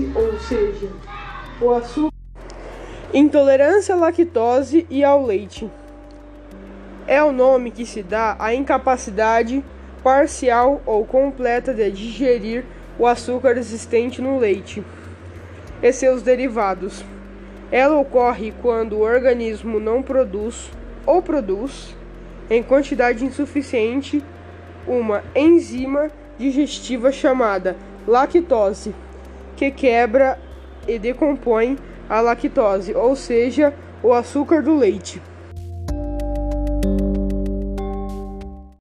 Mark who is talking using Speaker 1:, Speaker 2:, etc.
Speaker 1: lactose, ou seja, o açúcar. Intolerância à lactose e ao leite é o nome que se dá à incapacidade parcial ou completa de digerir o açúcar existente no leite e seus derivados. Ela ocorre quando o organismo não produz ou produz em quantidade insuficiente uma enzima digestiva chamada lactose, que quebra e decompõe a lactose, ou seja, o açúcar do leite.